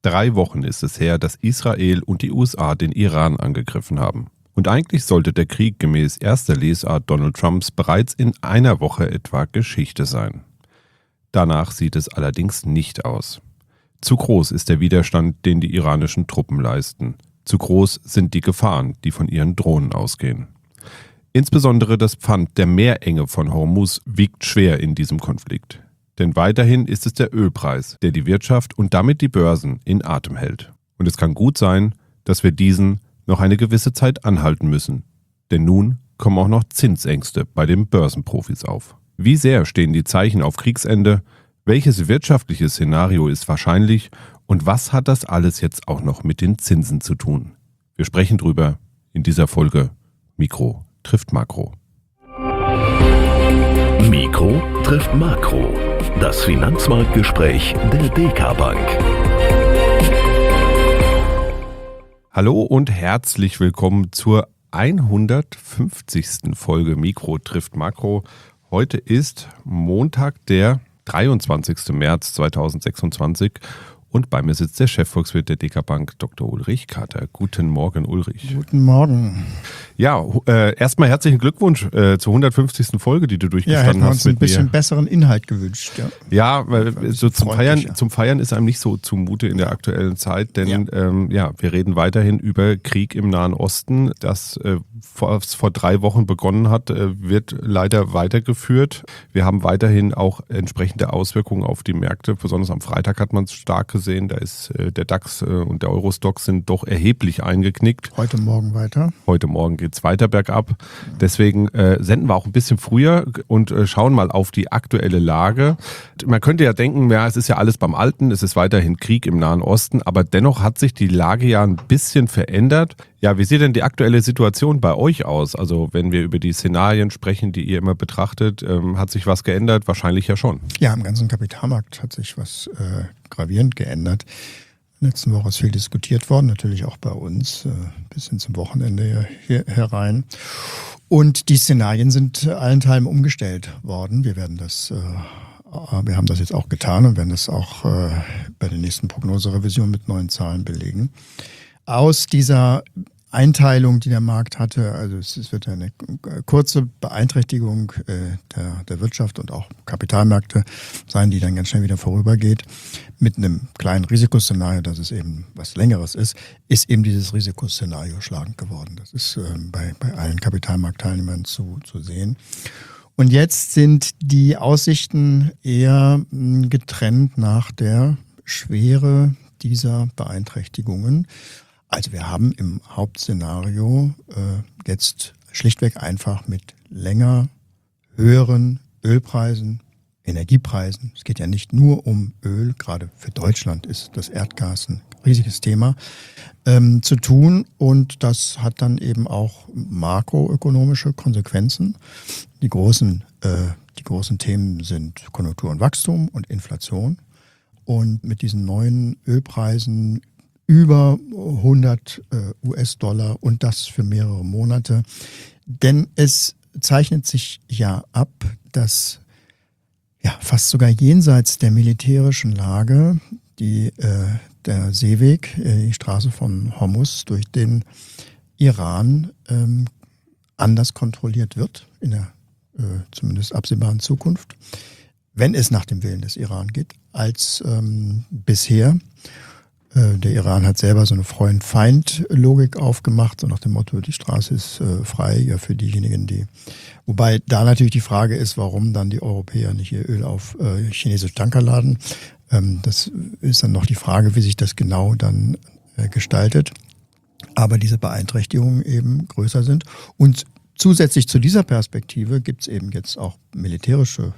3 Wochen ist es her, dass Israel und die USA den Iran angegriffen haben. Und eigentlich sollte der Krieg gemäß erster Lesart Donald Trumps bereits in einer Woche etwa Geschichte sein. Danach sieht es allerdings nicht aus. Zu groß ist der Widerstand, den die iranischen Truppen leisten. Zu groß sind die Gefahren, die von ihren Drohnen ausgehen. Insbesondere das Pfand der Meerenge von Hormuz wiegt schwer in diesem Konflikt. Denn weiterhin ist es der Ölpreis, der die Wirtschaft und damit die Börsen in Atem hält. Und es kann gut sein, dass wir diesen noch eine gewisse Zeit anhalten müssen. Denn nun kommen auch noch Zinsängste bei den Börsenprofis auf. Wie sehr stehen die Zeichen auf Kriegsende? Welches wirtschaftliche Szenario ist wahrscheinlich? Und was hat das alles jetzt auch noch mit den Zinsen zu tun? Wir sprechen drüber in dieser Folge Mikro trifft Makro. Mikro trifft Makro. Das Finanzmarktgespräch der DK Bank. Hallo und herzlich willkommen zur 150. Folge Mikro trifft Makro. Heute ist Montag, der 23. März 2026 und bei mir sitzt der Chefvolkswirt der DK Bank, Dr. Ulrich Kater. Guten Morgen, Ulrich. Guten Morgen. Ja, erstmal herzlichen Glückwunsch zur 150. Folge, die du durchgestanden hast. Ja, hätten wir uns ein bisschen besseren Inhalt gewünscht. Ja, weil so zum Feiern ist einem nicht so zumute in der aktuellen Zeit, denn wir reden weiterhin über Krieg im Nahen Osten. Das vor 3 Wochen begonnen hat, wird leider weitergeführt. Wir haben weiterhin auch entsprechende Auswirkungen auf die Märkte. Besonders am Freitag hat man es stark gesehen. Da ist der DAX und der Eurostoxx sind doch erheblich eingeknickt. Heute Morgen weiter. Heute Morgen geht es weiter bergab. Deswegen senden wir auch ein bisschen früher und schauen mal auf die aktuelle Lage. Man könnte ja denken, ja, es ist ja alles beim Alten, es ist weiterhin Krieg im Nahen Osten, aber dennoch hat sich die Lage ja ein bisschen verändert. Ja, wie sieht denn die aktuelle Situation bei euch aus? Also wenn wir über die Szenarien sprechen, die ihr immer betrachtet, hat sich was geändert? Wahrscheinlich ja schon. Ja, im ganzen Kapitalmarkt hat sich was gravierend geändert. In der letzten Woche ist viel diskutiert worden, natürlich auch bei uns, bis hin zum Wochenende hier herein. Und die Szenarien sind allenthalben umgestellt worden. Wir haben das jetzt auch getan und werden das auch bei der nächsten Prognoserevision mit neuen Zahlen belegen. Aus dieser Einteilung, die der Markt hatte, also es wird eine kurze Beeinträchtigung der Wirtschaft und auch Kapitalmärkte sein, die dann ganz schnell wieder vorübergeht. Mit einem kleinen Risikoszenario, dass es eben was Längeres ist eben dieses Risikoszenario schlagend geworden. Das ist bei allen Kapitalmarktteilnehmern zu sehen. Und jetzt sind die Aussichten eher getrennt nach der Schwere dieser Beeinträchtigungen. Also wir haben im Hauptszenario jetzt schlichtweg einfach mit länger höheren Ölpreisen, Energiepreisen. Es geht ja nicht nur um Öl, gerade für Deutschland ist das Erdgas ein riesiges Thema, zu tun. Und das hat dann eben auch makroökonomische Konsequenzen. Die großen Themen sind Konjunktur und Wachstum und Inflation. Und mit diesen neuen Ölpreisen über 100 US-Dollar und das für mehrere Monate. Denn es zeichnet sich ja ab, dass fast sogar jenseits der militärischen Lage der Seeweg, die Straße von Hormuz durch den Iran anders kontrolliert wird, in der zumindest absehbaren Zukunft, wenn es nach dem Willen des Iran geht, als bisher. Der Iran hat selber so eine Freund-Feind-Logik aufgemacht, so nach dem Motto, die Straße ist frei, ja für diejenigen, wobei da natürlich die Frage ist, warum dann die Europäer nicht ihr Öl auf chinesische Tanker laden. Das ist dann noch die Frage, wie sich das genau dann gestaltet. Aber diese Beeinträchtigungen eben größer sind. Und zusätzlich zu dieser Perspektive gibt es eben jetzt auch militärische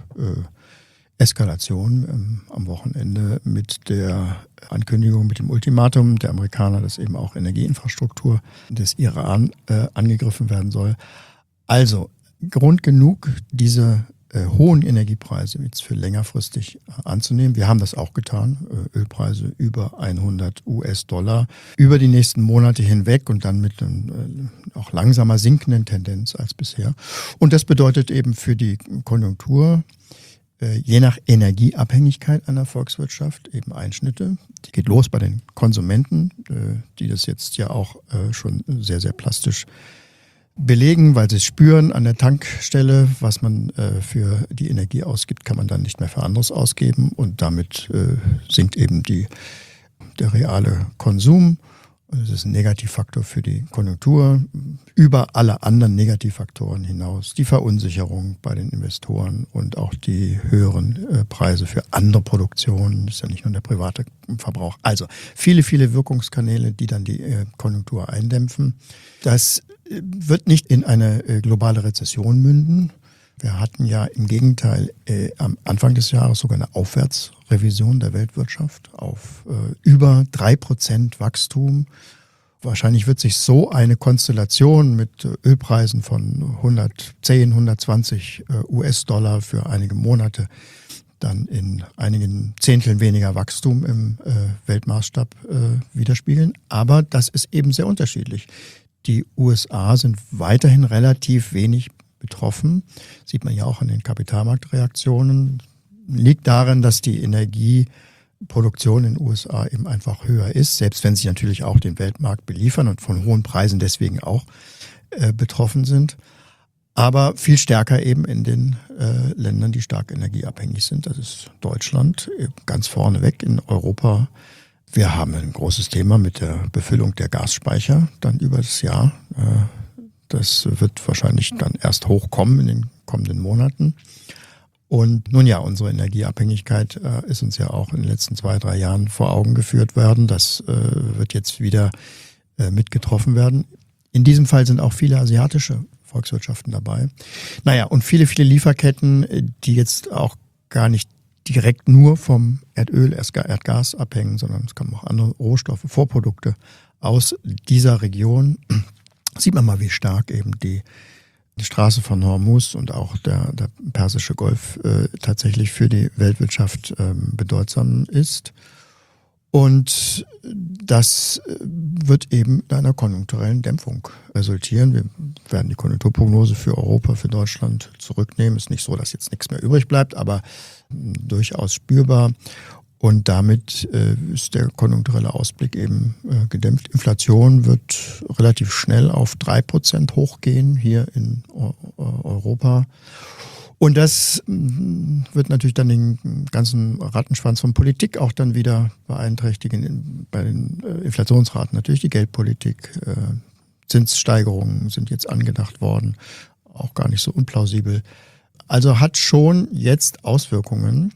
Eskalation am Wochenende mit der Ankündigung, mit dem Ultimatum der Amerikaner, dass eben auch Energieinfrastruktur des Iran angegriffen werden soll. Also Grund genug, diese hohen Energiepreise jetzt für längerfristig anzunehmen. Wir haben das auch getan, Ölpreise über 100 US-Dollar über die nächsten Monate hinweg und dann mit auch langsamer sinkenden Tendenz als bisher. Und das bedeutet eben für die Konjunktur je nach Energieabhängigkeit einer Volkswirtschaft eben Einschnitte. Die geht los bei den Konsumenten, die das jetzt ja auch schon sehr, sehr plastisch belegen, weil sie es spüren an der Tankstelle, was man für die Energie ausgibt, kann man dann nicht mehr für anderes ausgeben und damit sinkt eben der reale Konsum. Und es ist ein Negativfaktor für die Konjunktur, über alle anderen Negativfaktoren hinaus. Die Verunsicherung bei den Investoren und auch die höheren Preise für andere Produktionen. Das ist ja nicht nur der private Verbrauch. Also viele, viele Wirkungskanäle, die dann die Konjunktur eindämpfen. Das wird nicht in eine globale Rezession münden. Wir hatten ja im Gegenteil am Anfang des Jahres sogar eine Aufwärtsrevision der Weltwirtschaft auf über 3% Wachstum. Wahrscheinlich wird sich so eine Konstellation mit Ölpreisen von 110, 120 US-Dollar für einige Monate dann in einigen Zehnteln weniger Wachstum im Weltmaßstab widerspiegeln. Aber das ist eben sehr unterschiedlich. Die USA sind weiterhin relativ wenig betroffen. Sieht man ja auch an den Kapitalmarktreaktionen. Liegt darin, dass die Energieproduktion in den USA eben einfach höher ist, selbst wenn sie natürlich auch den Weltmarkt beliefern und von hohen Preisen deswegen auch betroffen sind. Aber viel stärker eben in den Ländern, die stark energieabhängig sind. Das ist Deutschland ganz vorneweg, in Europa. Wir haben ein großes Thema mit der Befüllung der Gasspeicher dann über das Jahr. Das wird wahrscheinlich dann erst hochkommen in den kommenden Monaten. Und nun ja, unsere Energieabhängigkeit ist uns ja auch in den letzten 2-3 Jahren vor Augen geführt worden. Das wird jetzt wieder mitgetroffen werden. In diesem Fall sind auch viele asiatische Volkswirtschaften dabei. Naja, und viele, viele Lieferketten, die jetzt auch gar nicht direkt nur vom Erdöl, Erdgas abhängen, sondern es kommen auch andere Rohstoffe, Vorprodukte aus dieser Region. Sieht man mal, wie stark eben die Straße von Hormuz und auch der Persische Golf tatsächlich für die Weltwirtschaft bedeutsam ist. Und das wird eben in einer konjunkturellen Dämpfung resultieren. Wir werden die Konjunkturprognose für Europa, für Deutschland zurücknehmen. Ist nicht so, dass jetzt nichts mehr übrig bleibt, aber durchaus spürbar. Und damit ist der konjunkturelle Ausblick eben gedämpft. Inflation wird relativ schnell auf 3% hochgehen hier in Europa. Und das wird natürlich dann den ganzen Rattenschwanz von Politik auch dann wieder beeinträchtigen. Bei den Inflationsraten natürlich die Geldpolitik. Zinssteigerungen sind jetzt angedacht worden, auch gar nicht so unplausibel. Also hat schon jetzt Auswirkungen.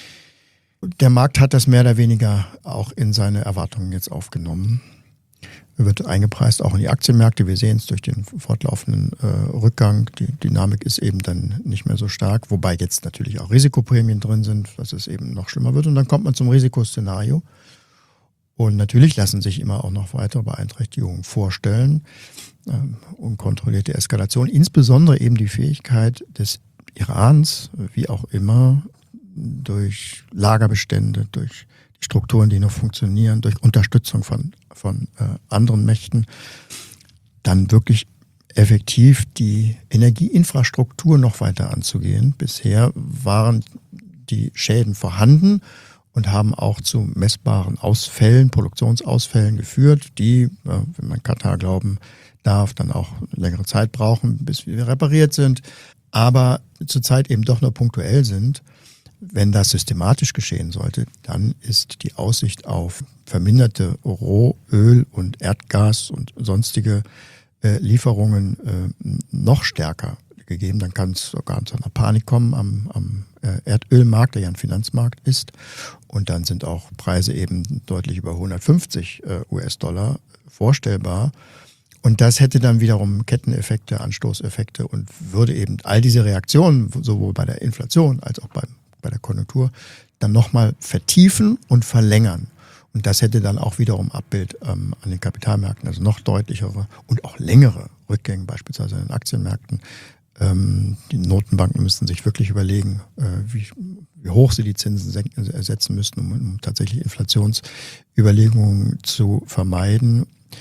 Der Markt hat das mehr oder weniger auch in seine Erwartungen jetzt aufgenommen. Wird eingepreist auch in die Aktienmärkte. Wir sehen es durch den fortlaufenden Rückgang. Die Dynamik ist eben dann nicht mehr so stark, wobei jetzt natürlich auch Risikoprämien drin sind, dass es eben noch schlimmer wird. Und dann kommt man zum Risikoszenario. Und natürlich lassen sich immer auch noch weitere Beeinträchtigungen vorstellen. Unkontrollierte Eskalation, insbesondere eben die Fähigkeit des Irans, wie auch immer, durch Lagerbestände, durch die Strukturen, die noch funktionieren, durch Unterstützung von anderen Mächten, dann wirklich effektiv die Energieinfrastruktur noch weiter anzugehen. Bisher waren die Schäden vorhanden und haben auch zu messbaren Ausfällen, Produktionsausfällen geführt, die, wenn man Katar glauben darf, dann auch längere Zeit brauchen, bis wir repariert sind, aber zurzeit eben doch nur punktuell sind. Wenn das systematisch geschehen sollte, dann ist die Aussicht auf verminderte Rohöl und Erdgas und sonstige Lieferungen noch stärker gegeben. Dann kann es sogar zu einer Panik kommen am Erdölmarkt, der ja ein Finanzmarkt ist. Und dann sind auch Preise eben deutlich über 150 US-Dollar vorstellbar. Und das hätte dann wiederum Ketteneffekte, Anstoßeffekte und würde eben all diese Reaktionen, sowohl bei der Inflation als auch bei der Konjunktur, dann nochmal vertiefen und verlängern. Und das hätte dann auch wiederum Abbild an den Kapitalmärkten, also noch deutlichere und auch längere Rückgänge, beispielsweise an den Aktienmärkten. Die Notenbanken müssten sich wirklich überlegen, wie hoch sie die Zinsen setzen müssten, um tatsächlich Inflationsüberlegungen zu vermeiden.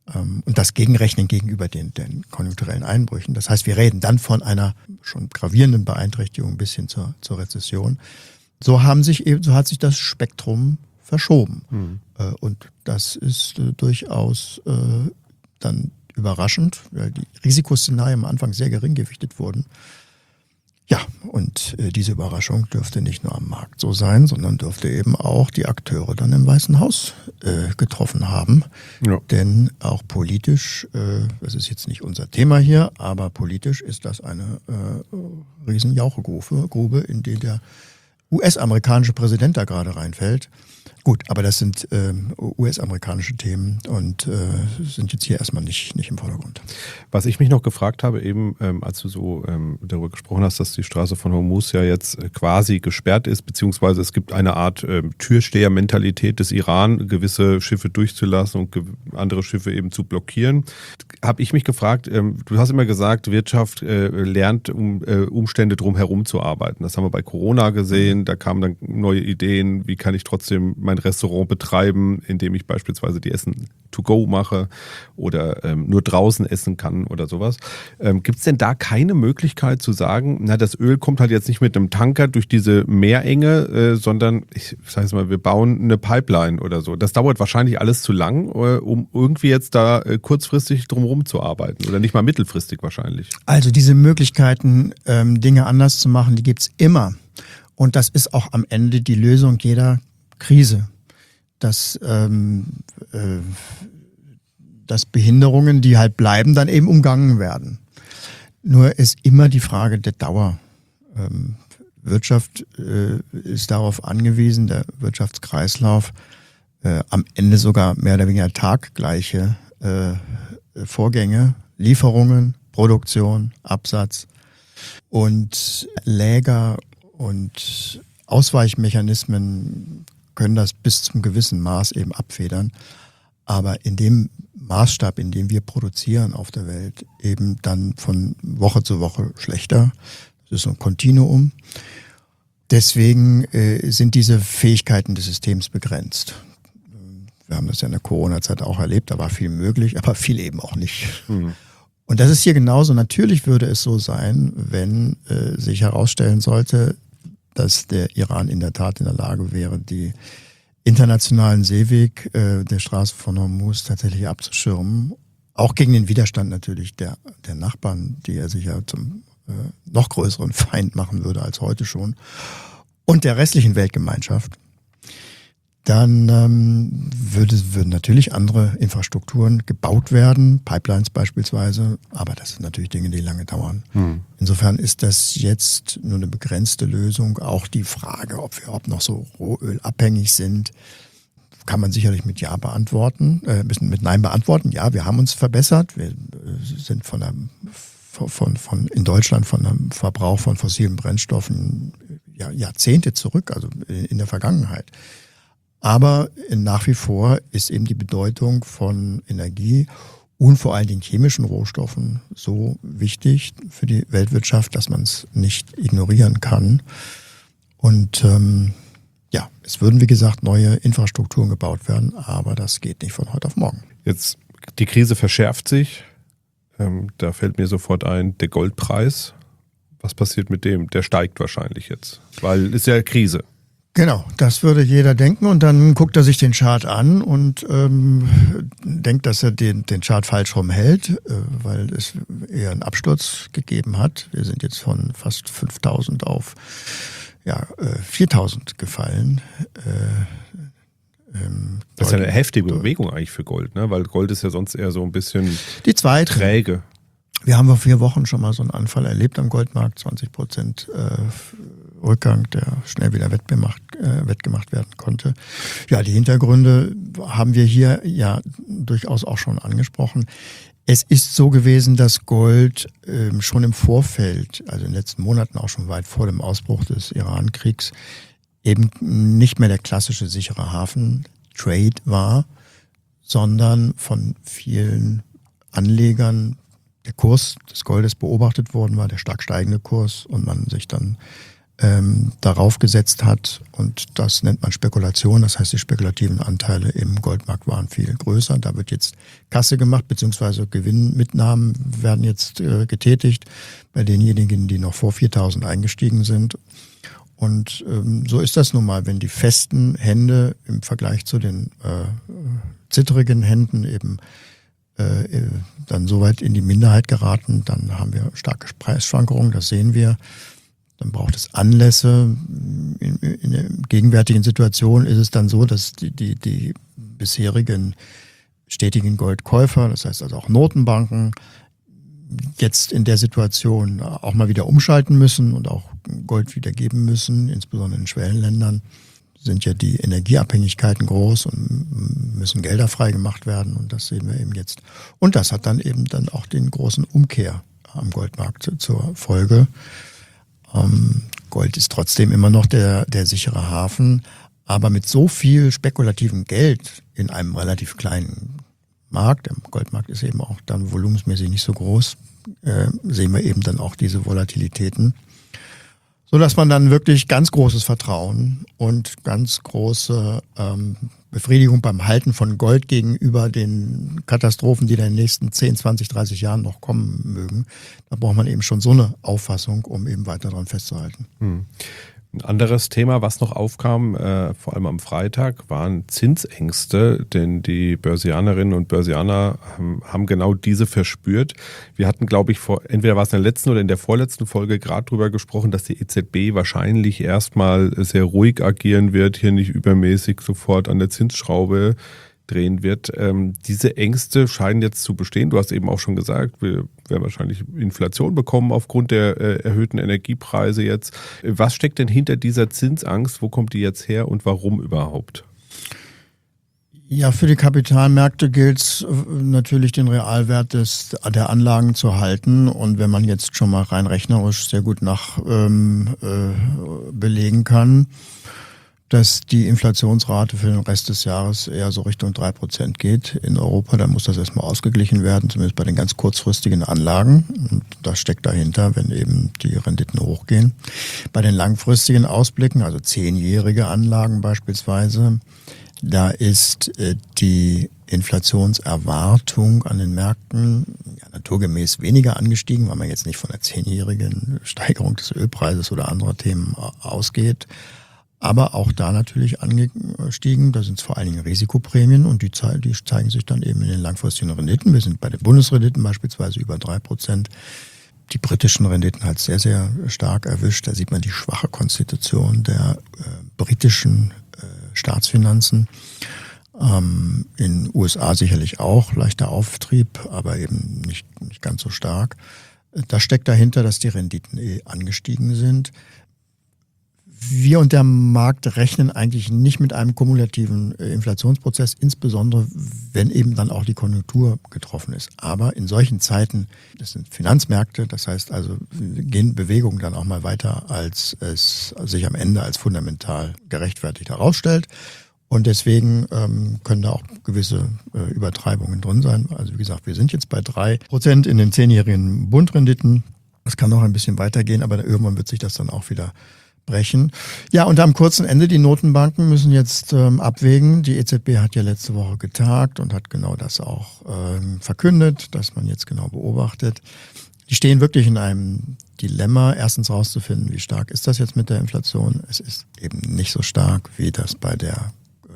Und das gegenrechnen gegenüber den konjunkturellen Einbrüchen. Das heißt, wir reden dann von einer schon gravierenden Beeinträchtigung bis hin zur Rezession. So hat sich das Spektrum verschoben. Und das ist durchaus dann überraschend, weil die Risikoszenarien am Anfang sehr gering gewichtet wurden. Ja, und diese Überraschung dürfte nicht nur am Markt so sein, sondern dürfte eben auch die Akteure dann im Weißen Haus getroffen haben. Ja. Denn auch politisch, das ist jetzt nicht unser Thema hier, aber politisch ist das eine riesen Jauchegrube, in die der US-amerikanische Präsident da gerade reinfällt. Gut, aber das sind US-amerikanische Themen und sind jetzt hier erstmal nicht im Vordergrund. Was ich mich noch gefragt habe, eben als du so darüber gesprochen hast, dass die Straße von Hormuz ja jetzt quasi gesperrt ist, beziehungsweise es gibt eine Art Türsteher-Mentalität des Iran, gewisse Schiffe durchzulassen und andere Schiffe eben zu blockieren. Habe ich mich gefragt, du hast immer gesagt, Wirtschaft lernt, um Umstände drumherum zu arbeiten. Das haben wir bei Corona gesehen, da kamen dann neue Ideen, wie kann ich trotzdem mein Restaurant betreiben, indem ich beispielsweise die Essen to go mache oder nur draußen essen kann oder sowas. Gibt es denn da keine Möglichkeit zu sagen, na, das Öl kommt halt jetzt nicht mit einem Tanker durch diese Meerenge, sondern ich sage mal, wir bauen eine Pipeline oder so. Das dauert wahrscheinlich alles zu lang, um irgendwie jetzt da kurzfristig drumherum zu arbeiten oder nicht mal mittelfristig wahrscheinlich. Also diese Möglichkeiten, Dinge anders zu machen, die gibt es immer. Und das ist auch am Ende die Lösung jeder Krise, dass Behinderungen, die halt bleiben, dann eben umgangen werden. Nur ist immer die Frage der Dauer. Wirtschaft ist darauf angewiesen, der Wirtschaftskreislauf, am Ende sogar mehr oder weniger taggleiche Vorgänge, Lieferungen, Produktion, Absatz und Läger und Ausweichmechanismen können das bis zum gewissen Maß eben abfedern. Aber in dem Maßstab, in dem wir produzieren auf der Welt, eben dann von Woche zu Woche schlechter. Das ist so ein Kontinuum. Deswegen sind diese Fähigkeiten des Systems begrenzt. Wir haben das ja in der Corona-Zeit auch erlebt, da war viel möglich, aber viel eben auch nicht. Und das ist hier genauso. Natürlich würde es so sein, wenn sich herausstellen sollte, dass der Iran in der Tat in der Lage wäre, die internationalen Seeweg der Straße von Hormuz tatsächlich abzuschirmen. Auch gegen den Widerstand natürlich der Nachbarn, die er sich ja zum noch größeren Feind machen würde als heute schon. Und der restlichen Weltgemeinschaft. Dann würden natürlich andere Infrastrukturen gebaut werden, Pipelines beispielsweise, aber das sind natürlich Dinge, die lange dauern. Insofern ist das jetzt nur eine begrenzte Lösung. Auch die Frage, ob wir überhaupt noch so rohölabhängig sind, kann man sicherlich mit Ja beantworten, mit Nein beantworten. Ja, wir haben uns verbessert. Wir sind in Deutschland von einem Verbrauch von fossilen Brennstoffen Jahrzehnte zurück, also in der Vergangenheit. Aber nach wie vor ist eben die Bedeutung von Energie und vor allen Dingen chemischen Rohstoffen so wichtig für die Weltwirtschaft, dass man es nicht ignorieren kann. Und es würden, wie gesagt, neue Infrastrukturen gebaut werden, aber das geht nicht von heute auf morgen. Jetzt, die Krise verschärft sich. Da fällt mir sofort ein, der Goldpreis. Was passiert mit dem? Der steigt wahrscheinlich jetzt, weil es ja Krise. Genau, das würde jeder denken und dann guckt er sich den Chart an und denkt, dass er den Chart falsch rum hält, weil es eher einen Absturz gegeben hat. Wir sind jetzt von fast 5.000 auf 4.000 gefallen. Das ist ja eine heftige Bewegung eigentlich für Gold, ne? Weil Gold ist ja sonst eher so ein bisschen die zweite träge. Wir haben vor 4 Wochen schon mal so einen Anfall erlebt am Goldmarkt, 20% Rückgang, der schnell wieder wettgemacht werden konnte. Ja, die Hintergründe haben wir hier ja durchaus auch schon angesprochen. Es ist so gewesen, dass Gold schon im Vorfeld, also in den letzten Monaten auch schon weit vor dem Ausbruch des Iran-Kriegs, eben nicht mehr der klassische sichere Hafen-Trade war, sondern von vielen Anlegern der Kurs des Goldes beobachtet worden war, der stark steigende Kurs, und man sich dann darauf gesetzt hat, und das nennt man Spekulation, das heißt, die spekulativen Anteile im Goldmarkt waren viel größer. Da wird jetzt Kasse gemacht, beziehungsweise Gewinnmitnahmen werden jetzt getätigt bei denjenigen, die noch vor 4.000 eingestiegen sind. Und so ist das nun mal, wenn die festen Hände im Vergleich zu den zittrigen Händen eben dann so weit in die Minderheit geraten, dann haben wir starke Preisschwankungen, das sehen wir. Dann braucht es Anlässe. In der gegenwärtigen Situation ist es dann so, dass die bisherigen stetigen Goldkäufer, das heißt also auch Notenbanken, jetzt in der Situation auch mal wieder umschalten müssen und auch Gold wieder geben müssen. Insbesondere in Schwellenländern sind ja die Energieabhängigkeiten groß und müssen Gelder frei gemacht werden. Und das sehen wir eben jetzt. Und das hat dann eben dann auch den großen Umkehr am Goldmarkt zur Folge. Gold ist trotzdem immer noch der sichere Hafen, aber mit so viel spekulativem Geld in einem relativ kleinen Markt, der Goldmarkt ist eben auch dann volumensmäßig nicht so groß, sehen wir eben dann auch diese Volatilitäten, sodass man dann wirklich ganz großes Vertrauen und ganz große Befriedigung beim Halten von Gold gegenüber den Katastrophen, die da in den nächsten 10, 20, 30 Jahren noch kommen mögen. Da braucht man eben schon so eine Auffassung, um eben weiter daran festzuhalten. Ein anderes Thema, was noch aufkam, vor allem am Freitag, waren Zinsängste, denn die Börsianerinnen und Börsianer haben genau diese verspürt. Wir hatten, glaube ich, entweder war es in der letzten oder in der vorletzten Folge gerade drüber gesprochen, dass die EZB wahrscheinlich erstmal sehr ruhig agieren wird, hier nicht übermäßig sofort an der Zinsschraube drehen wird. Diese Ängste scheinen jetzt zu bestehen. Du hast eben auch schon gesagt, wir werden wahrscheinlich Inflation bekommen aufgrund der erhöhten Energiepreise jetzt. Was steckt denn hinter dieser Zinsangst? Wo kommt die jetzt her und warum überhaupt? Ja, für die Kapitalmärkte gilt es natürlich, den Realwert der Anlagen zu halten. Und wenn man jetzt schon mal rein rechnerisch sehr gut belegen kann, dass die Inflationsrate für den Rest des Jahres eher so Richtung 3% geht in Europa, dann muss das erstmal ausgeglichen werden, zumindest bei den ganz kurzfristigen Anlagen. Und das steckt dahinter, wenn eben die Renditen hochgehen. Bei den langfristigen Ausblicken, also 10-jährige Anlagen beispielsweise, da ist die Inflationserwartung an den Märkten naturgemäß weniger angestiegen, weil man jetzt nicht von einer 10-jährigen Steigerung des Ölpreises oder anderer Themen ausgeht. Aber auch da natürlich angestiegen, da sind es vor allen Dingen Risikoprämien und die zeigen sich dann eben in den langfristigen Renditen. Wir sind bei den Bundesrenditen beispielsweise über 3%. Die britischen Renditen halt sehr, sehr stark erwischt. Da sieht man die schwache Konstitution der britischen Staatsfinanzen. In den USA sicherlich auch leichter Auftrieb, aber eben nicht ganz so stark. Das steckt dahinter, dass die Renditen angestiegen sind. Wir und der Markt rechnen eigentlich nicht mit einem kumulativen Inflationsprozess, insbesondere wenn eben dann auch die Konjunktur getroffen ist. Aber in solchen Zeiten, das sind Finanzmärkte, das heißt also, gehen Bewegungen dann auch mal weiter, als es sich am Ende als fundamental gerechtfertigt herausstellt. Und deswegen können da auch gewisse Übertreibungen drin sein. Also wie gesagt, wir sind jetzt bei 3% in den 10-jährigen Bundrenditen. Das kann noch ein bisschen weitergehen, aber irgendwann wird sich das dann auch wieder brechen. Ja, und am kurzen Ende, die Notenbanken müssen jetzt abwägen. Die EZB hat ja letzte Woche getagt und hat genau das auch verkündet, dass man jetzt genau beobachtet. Die stehen wirklich in einem Dilemma, erstens rauszufinden, wie stark ist das jetzt mit der Inflation. Es ist eben nicht so stark, wie das bei der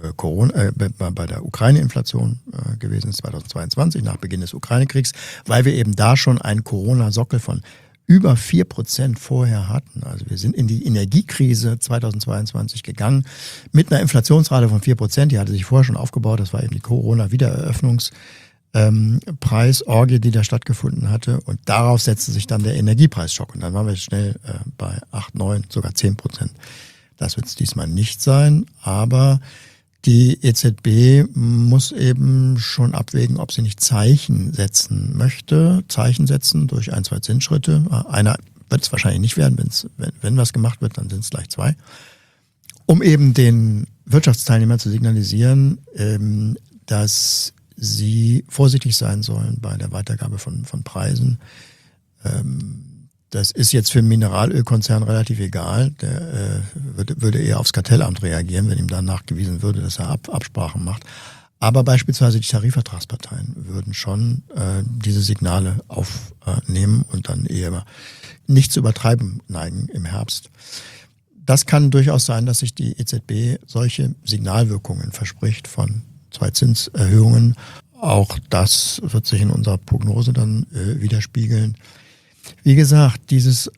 bei der Ukraine-Inflation gewesen ist 2022, nach Beginn des Ukraine-Kriegs, weil wir eben da schon einen Corona-Sockel von über 4% vorher hatten. Also wir sind in die Energiekrise 2022 gegangen mit einer Inflationsrate von 4%. Die hatte sich vorher schon aufgebaut. Das war eben die Corona-Wiedereröffnungspreisorgie, die da stattgefunden hatte. Und darauf setzte sich dann der Energiepreisschock. Und dann waren wir schnell bei 8, 9, sogar 10%. Das wird es diesmal nicht sein. Aber die EZB muss eben schon abwägen, ob sie nicht Zeichen setzen möchte. Zeichen setzen durch 1, 2 Zinsschritte. Einer wird es wahrscheinlich nicht werden. Wenn was gemacht wird, dann sind es gleich 2. Um eben den Wirtschaftsteilnehmern zu signalisieren, dass sie vorsichtig sein sollen bei der Weitergabe von Preisen. Das ist jetzt für einen Mineralölkonzern relativ egal. Der würde eher aufs Kartellamt reagieren, wenn ihm dann nachgewiesen würde, dass er Absprachen macht. Aber beispielsweise die Tarifvertragsparteien würden schon diese Signale aufnehmen und dann eher nicht zu übertreiben neigen im Herbst. Das kann durchaus sein, dass sich die EZB solche Signalwirkungen verspricht von 2 Zinserhöhungen. Auch das wird sich in unserer Prognose dann widerspiegeln. Wie gesagt, dieses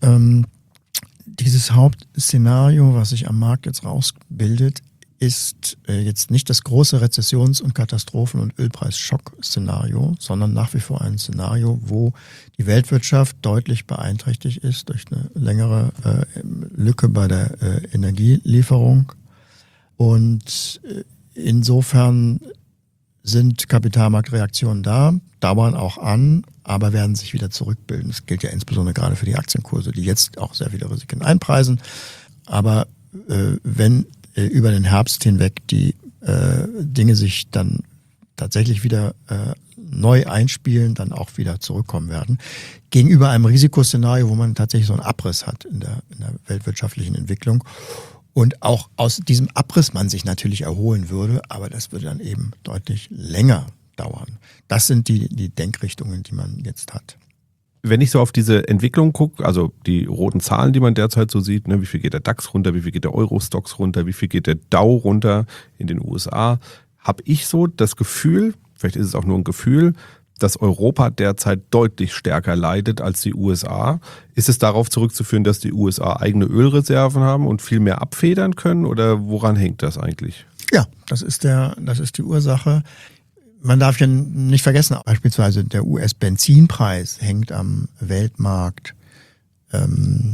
Hauptszenario, was sich am Markt jetzt rausbildet, ist jetzt nicht das große Rezessions- und Katastrophen- und Ölpreisschock-Szenario, sondern nach wie vor ein Szenario, wo die Weltwirtschaft deutlich beeinträchtigt ist durch eine längere Lücke bei der Energielieferung. Und insofern sind Kapitalmarktreaktionen da, dauern auch an, aber werden sich wieder zurückbilden. Das gilt ja insbesondere gerade für die Aktienkurse, die jetzt auch sehr viele Risiken einpreisen. Aber wenn über den Herbst hinweg die Dinge sich dann tatsächlich wieder neu einspielen, dann auch wieder zurückkommen werden. Gegenüber einem Risikoszenario, wo man tatsächlich so einen Abriss hat in der weltwirtschaftlichen Entwicklung. Und auch aus diesem Abriss man sich natürlich erholen würde, aber das würde dann eben deutlich länger dauern. Das sind die Denkrichtungen, die man jetzt hat. Wenn ich so auf diese Entwicklung gucke, also die roten Zahlen, die man derzeit so sieht, ne, wie viel geht der DAX runter, wie viel geht der Euro-Stoxx runter, wie viel geht der Dow runter in den USA, habe ich so das Gefühl, vielleicht ist es auch nur ein Gefühl, dass Europa derzeit deutlich stärker leidet als die USA. Ist es darauf zurückzuführen, dass die USA eigene Ölreserven haben und viel mehr abfedern können, oder woran hängt das eigentlich? Ja, das ist die Ursache. Man darf ja nicht vergessen, beispielsweise der US-Benzinpreis hängt am Weltmarkt. Ein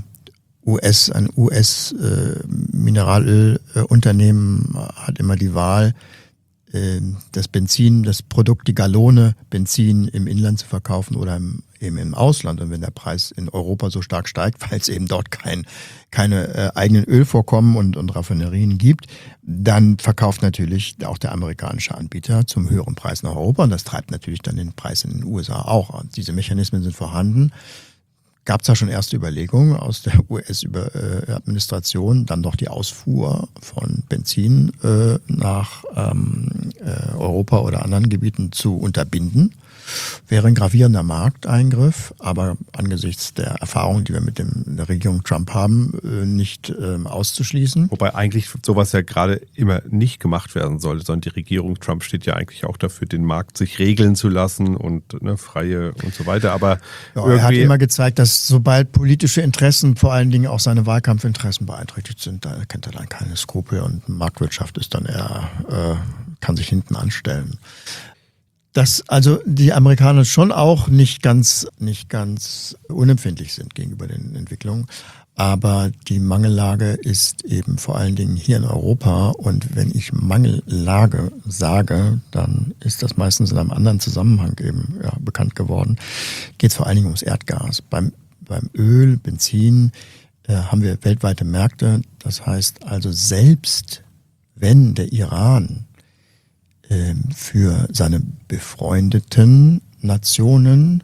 US-Mineralölunternehmen hat immer die Wahl, das Produkt, die Gallone Benzin im Inland zu verkaufen oder eben im Ausland. Und wenn der Preis in Europa so stark steigt, weil es eben dort keine eigenen Ölvorkommen und Raffinerien gibt, dann verkauft natürlich auch der amerikanische Anbieter zum höheren Preis nach Europa. Und das treibt natürlich dann den Preis in den USA auch an. Diese Mechanismen sind vorhanden. Gab es da schon erste Überlegungen aus der US-Administration, dann doch die Ausfuhr von Benzin nach Europa oder anderen Gebieten zu unterbinden. Wäre ein gravierender Markteingriff, aber angesichts der Erfahrungen, die wir mit der Regierung Trump haben, nicht auszuschließen. Wobei eigentlich sowas ja gerade immer nicht gemacht werden sollte, sondern die Regierung Trump steht ja eigentlich auch dafür, den Markt sich regeln zu lassen und freie und so weiter. Aber ja, er hat immer gezeigt, dass sobald politische Interessen, vor allen Dingen auch seine Wahlkampfinteressen beeinträchtigt sind, da kennt er dann keine Skrupel und Marktwirtschaft ist dann eher, kann sich hinten anstellen. Dass also die Amerikaner schon auch nicht ganz unempfindlich sind gegenüber den Entwicklungen. Aber die Mangellage ist eben vor allen Dingen hier in Europa. Und wenn ich Mangellage sage, dann ist das meistens in einem anderen Zusammenhang eben bekannt geworden. Geht es vor allen Dingen ums Erdgas. Beim Öl, Benzin haben wir weltweite Märkte. Das heißt also, selbst wenn der Iran für seine befreundeten Nationen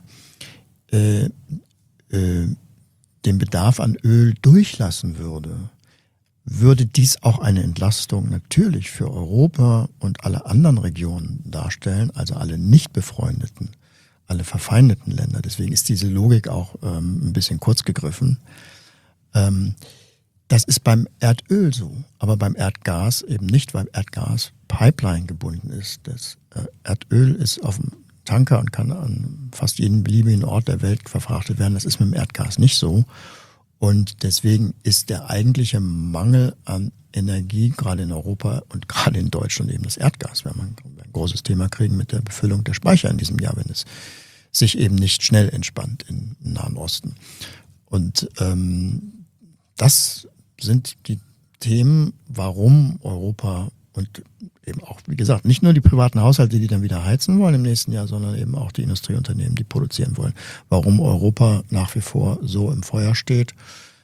den Bedarf an Öl durchlassen würde dies auch eine Entlastung natürlich für Europa und alle anderen Regionen darstellen, also alle nicht befreundeten, alle verfeindeten Länder. Deswegen ist diese Logik auch ein bisschen kurz gegriffen. Das ist beim Erdöl so, aber beim Erdgas eben nicht, weil Erdgas Pipeline gebunden ist. Das Erdöl ist auf dem Tanker und kann an fast jeden beliebigen Ort der Welt verfrachtet werden. Das ist mit dem Erdgas nicht so. Und deswegen ist der eigentliche Mangel an Energie, gerade in Europa und gerade in Deutschland, eben das Erdgas. Wir haben ein großes Thema kriegen mit der Befüllung der Speicher in diesem Jahr, wenn es sich eben nicht schnell entspannt im Nahen Osten. Und das sind die Themen, warum Europa und eben auch, wie gesagt, nicht nur die privaten Haushalte, die dann wieder heizen wollen im nächsten Jahr, sondern eben auch die Industrieunternehmen, die produzieren wollen. Warum Europa nach wie vor so im Feuer steht.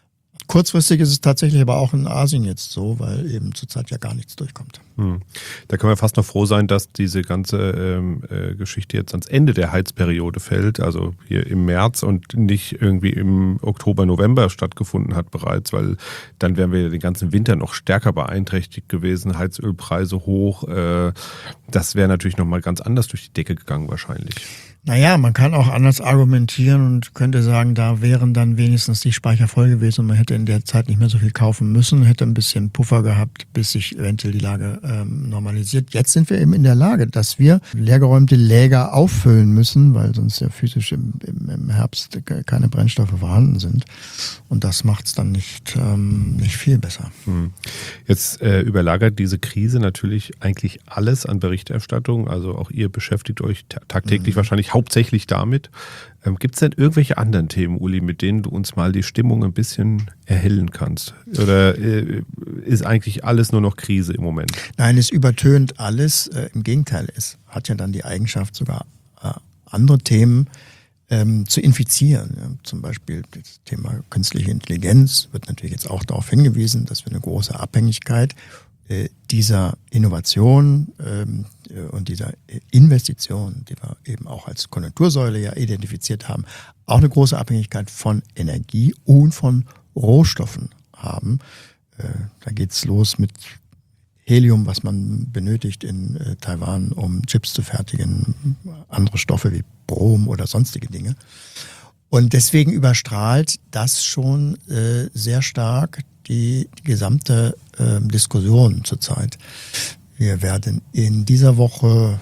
Kurzfristig ist es tatsächlich aber auch in Asien jetzt so, weil eben zurzeit ja gar nichts durchkommt. Da können wir fast noch froh sein, dass diese ganze Geschichte jetzt ans Ende der Heizperiode fällt, also hier im März und nicht irgendwie im Oktober, November stattgefunden hat bereits, weil dann wären wir den ganzen Winter noch stärker beeinträchtigt gewesen, Heizölpreise hoch. Das wäre natürlich nochmal ganz anders durch die Decke gegangen wahrscheinlich. Naja, man kann auch anders argumentieren und könnte sagen, da wären dann wenigstens die Speicher voll gewesen und man hätte in der Zeit nicht mehr so viel kaufen müssen, hätte ein bisschen Puffer gehabt, bis sich eventuell die Lage normalisiert. Jetzt sind wir eben in der Lage, dass wir leergeräumte Läger auffüllen müssen, weil sonst ja physisch im Herbst keine Brennstoffe vorhanden sind. Und das macht es dann nicht viel besser. Jetzt überlagert diese Krise natürlich eigentlich alles an Berichterstattung. Also auch ihr beschäftigt euch tagtäglich wahrscheinlich hauptsächlich damit. Gibt es denn irgendwelche anderen Themen, Uli, mit denen du uns mal die Stimmung ein bisschen erhellen kannst? Oder ist eigentlich alles nur noch Krise im Moment? Nein, es übertönt alles. Im Gegenteil, es hat ja dann die Eigenschaft, sogar andere Themen zu infizieren. Ja, zum Beispiel das Thema künstliche Intelligenz wird natürlich jetzt auch darauf hingewiesen, dass wir eine große Abhängigkeit dieser Innovation und dieser Investition, die wir eben auch als Konjunktursäule ja identifiziert haben, auch eine große Abhängigkeit von Energie und von Rohstoffen haben. Da geht's los mit Helium, was man benötigt in Taiwan, um Chips zu fertigen, andere Stoffe wie Brom oder sonstige Dinge. Und deswegen überstrahlt das schon sehr stark die gesamte Diskussion zurzeit. Wir werden in dieser Woche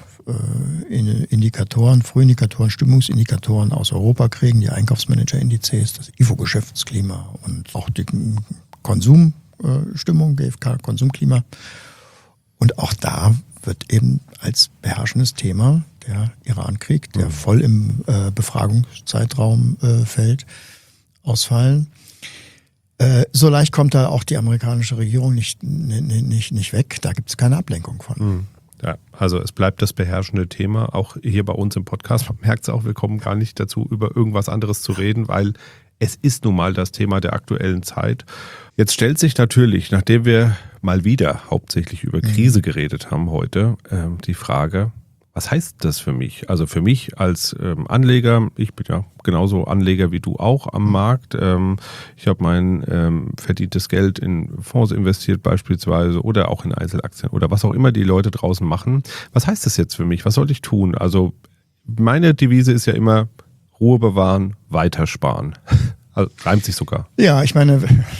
Frühindikatoren, Stimmungsindikatoren aus Europa kriegen, die Einkaufsmanager-Indizes, das IFO-Geschäftsklima und auch die Konsumstimmung, GfK-Konsumklima. Und auch da wird eben als beherrschendes Thema der Iran-Krieg, der voll im Befragungszeitraum fällt, ausfallen. So leicht kommt da auch die amerikanische Regierung nicht weg. Da gibt es keine Ablenkung von. Ja, also es bleibt das beherrschende Thema, auch hier bei uns im Podcast. Man merkt es auch, wir kommen gar nicht dazu, über irgendwas anderes zu reden, weil es ist nun mal das Thema der aktuellen Zeit. Jetzt stellt sich natürlich, nachdem wir mal wieder hauptsächlich über Krise geredet haben heute, die Frage, was heißt das für mich? Also für mich als Anleger, ich bin ja genauso Anleger wie du auch am Markt. Ich habe mein verdientes Geld in Fonds investiert beispielsweise oder auch in Einzelaktien oder was auch immer die Leute draußen machen. Was heißt das jetzt für mich? Was soll ich tun? Also meine Devise ist ja immer Ruhe bewahren, weitersparen. Also reimt sich sogar. Ja, ich meine,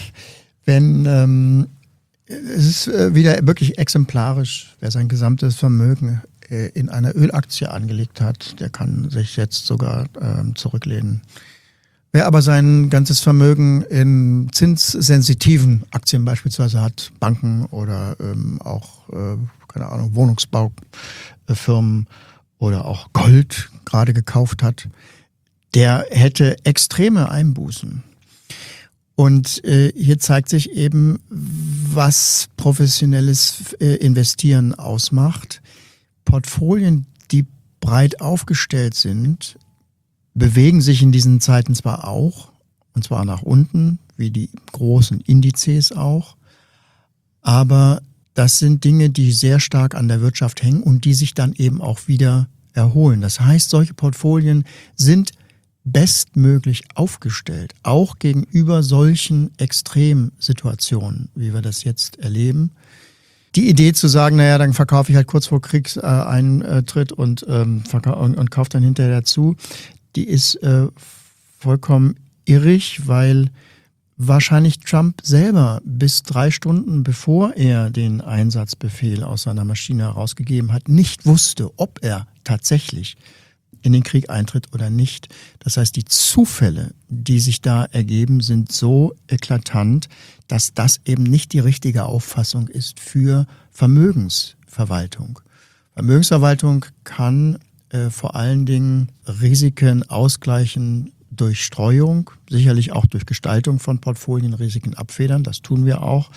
wenn es ist wieder wirklich exemplarisch, wer sein gesamtes Vermögen in einer Ölaktie angelegt hat, der kann sich jetzt sogar zurücklehnen. Wer aber sein ganzes Vermögen in zinssensitiven Aktien beispielsweise hat, Banken oder auch, keine Ahnung, Wohnungsbaufirmen oder auch Gold gerade gekauft hat, der hätte extreme Einbußen. Und hier zeigt sich eben, was professionelles Investieren ausmacht. Portfolien, die breit aufgestellt sind, bewegen sich in diesen Zeiten zwar auch, und zwar nach unten, wie die großen Indizes auch, aber das sind Dinge, die sehr stark an der Wirtschaft hängen und die sich dann eben auch wieder erholen. Das heißt, solche Portfolien sind bestmöglich aufgestellt, auch gegenüber solchen Extremsituationen, wie wir das jetzt erleben. Die Idee zu sagen, naja, dann verkaufe ich halt kurz vor Kriegseintritt und kaufe dann hinterher dazu, die ist vollkommen irrig, weil wahrscheinlich Trump selber bis 3 Stunden bevor er den Einsatzbefehl aus seiner Maschine herausgegeben hat, nicht wusste, ob er tatsächlich in den Krieg eintritt oder nicht. Das heißt, die Zufälle, die sich da ergeben, sind so eklatant, dass das eben nicht die richtige Auffassung ist für Vermögensverwaltung. Vermögensverwaltung kann vor allen Dingen Risiken ausgleichen durch Streuung, sicherlich auch durch Gestaltung von Portfolien, Risiken abfedern. Das tun wir auch,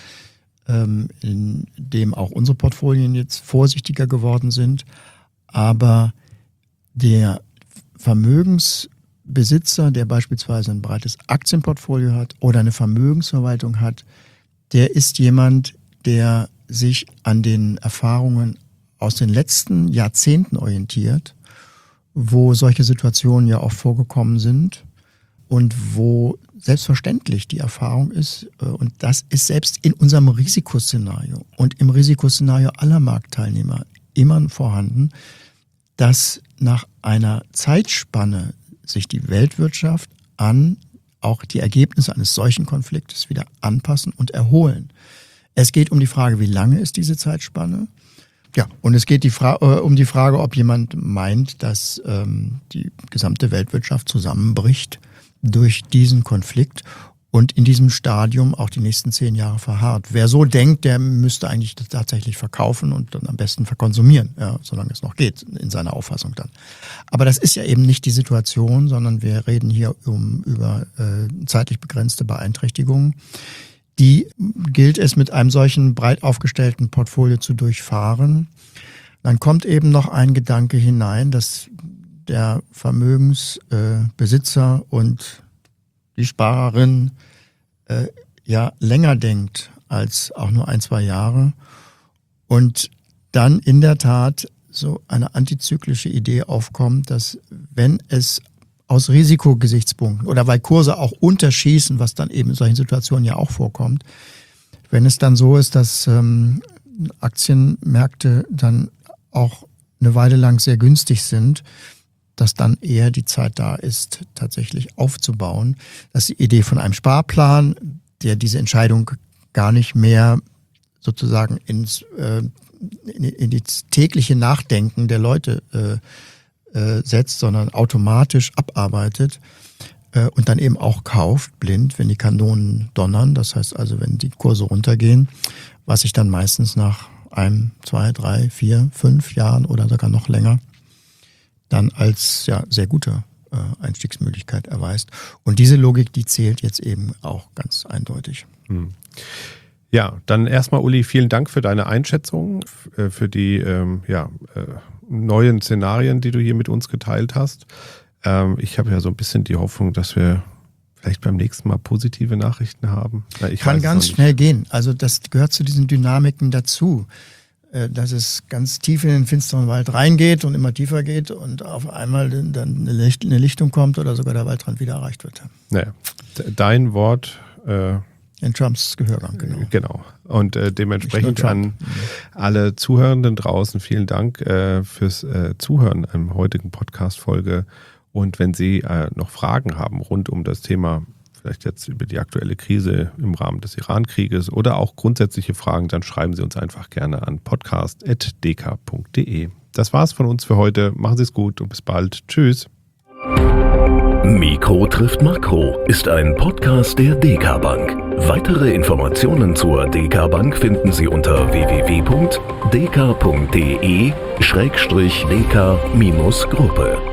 indem auch unsere Portfolien jetzt vorsichtiger geworden sind. Aber der Vermögensbesitz Besitzer, der beispielsweise ein breites Aktienportfolio hat oder eine Vermögensverwaltung hat, der ist jemand, der sich an den Erfahrungen aus den letzten Jahrzehnten orientiert, wo solche Situationen ja auch vorgekommen sind und wo selbstverständlich die Erfahrung ist, und das ist selbst in unserem Risikoszenario und im Risikoszenario aller Marktteilnehmer immer vorhanden, dass nach einer Zeitspanne sich die Weltwirtschaft an auch die Ergebnisse eines solchen Konfliktes wieder anpassen und erholen. Es geht um die Frage, wie lange ist diese Zeitspanne? Ja, und es geht um die Frage, ob jemand meint, dass die gesamte Weltwirtschaft zusammenbricht durch diesen Konflikt und in diesem Stadium auch die nächsten 10 Jahre verharrt. Wer so denkt, der müsste eigentlich das tatsächlich verkaufen und dann am besten verkonsumieren, ja, solange es noch geht, in seiner Auffassung dann. Aber das ist ja eben nicht die Situation, sondern wir reden hier über zeitlich begrenzte Beeinträchtigungen. Die gilt es mit einem solchen breit aufgestellten Portfolio zu durchfahren. Dann kommt eben noch ein Gedanke hinein, dass der Vermögensbesitzer und die Sparerin ja länger denkt als auch nur 1-2 Jahre und dann in der Tat so eine antizyklische Idee aufkommt, dass wenn es aus Risikogesichtspunkten oder weil Kurse auch unterschießen, was dann eben in solchen Situationen ja auch vorkommt, wenn es dann so ist, dass Aktienmärkte dann auch eine Weile lang sehr günstig sind, dass dann eher die Zeit da ist, tatsächlich aufzubauen. Das ist die Idee von einem Sparplan, der diese Entscheidung gar nicht mehr sozusagen in die tägliche Nachdenken der Leute setzt, sondern automatisch abarbeitet und dann eben auch kauft, blind, wenn die Kanonen donnern. Das heißt also, wenn die Kurse runtergehen, was sich dann meistens nach 1, 2, 3, 4, 5 Jahren oder sogar noch länger dann als ja sehr gute Einstiegsmöglichkeit erweist. Und diese Logik, die zählt jetzt eben auch ganz eindeutig. Ja, dann erstmal, Uli, vielen Dank für deine Einschätzung, für die neuen Szenarien, die du hier mit uns geteilt hast. Ich habe ja so ein bisschen die Hoffnung, dass wir vielleicht beim nächsten Mal positive Nachrichten haben. Kann ganz schnell gehen. Also das gehört zu diesen Dynamiken dazu, dass es ganz tief in den finsteren Wald reingeht und immer tiefer geht und auf einmal dann eine Lichtung kommt oder sogar der Waldrand wieder erreicht wird. Naja, dein Wort in Trumps Gehörgang, genau. Genau. Und dementsprechend an alle Zuhörenden draußen vielen Dank fürs Zuhören im heutigen Podcast-Folge. Und wenn Sie noch Fragen haben rund um das Thema, vielleicht jetzt über die aktuelle Krise im Rahmen des Iran-Krieges oder auch grundsätzliche Fragen, dann schreiben Sie uns einfach gerne an podcast@dk.de. Das war's von uns für heute. Machen Sie es gut und bis bald. Tschüss. Mikro trifft Makro ist ein Podcast der DK Bank. Weitere Informationen zur DK Bank finden Sie unter www.dk.de/dk-gruppe.